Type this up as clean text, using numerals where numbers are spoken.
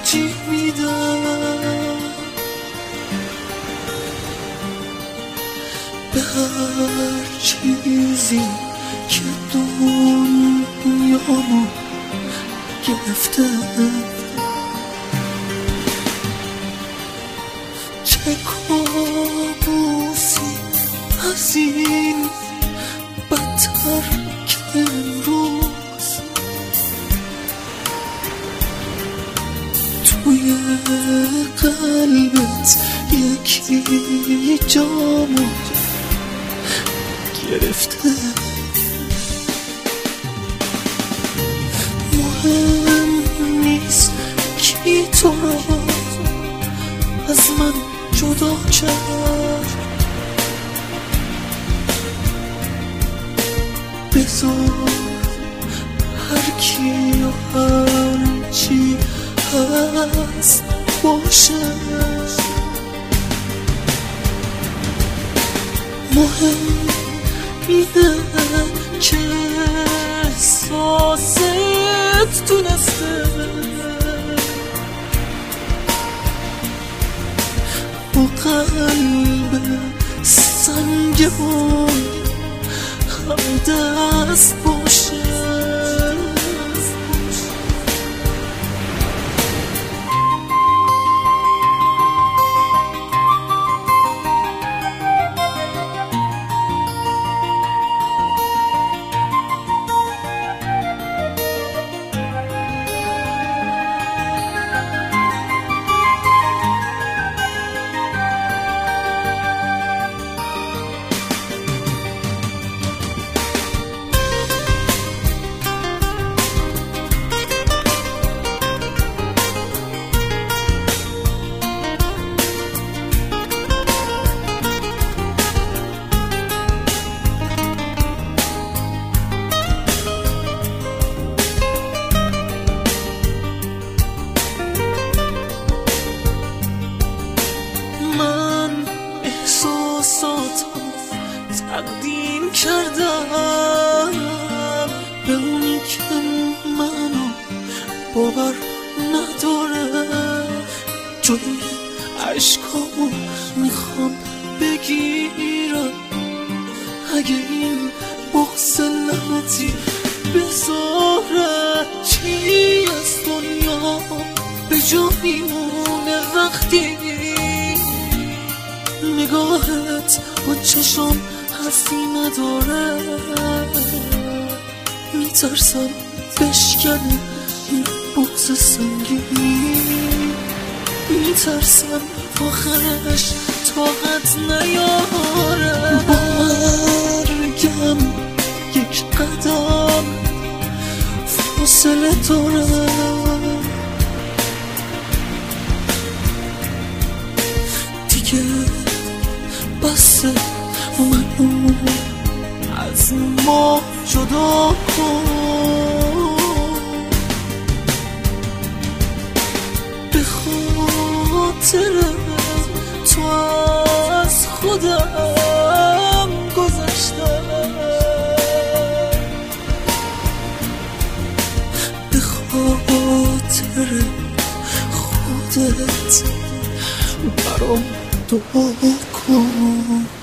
ترجیح میدم به هر چیزی که دنیامو گرفته. چه کابوسی از این بدتر که امروز توی قلبت یکی جامو گرفته. مهم نیست کی تو را از من جدا کرد، بذار هر کی و هر چی هست باشه. مهم اینه که احساست تونسته با قلب سنگمون هم دست باشه. تقدیم کردم به اونی که منو باور نداره. جلوی عشقامو میخوام بگیرم، اگه این بغض لعنتی بذاره چی از دنیا به جا میمونه وقتی نگاهت با چشم حرفی نداره. میترسم بشکنه این بغض سنگین، میترسم آخرش طاقت نیاره. با مرگم یک قدم فاصله داره، دیگه بسه منو از ما جدا کن. به خاطر تو از خودم گذشتم، به خاطر خودت برام دعا کن.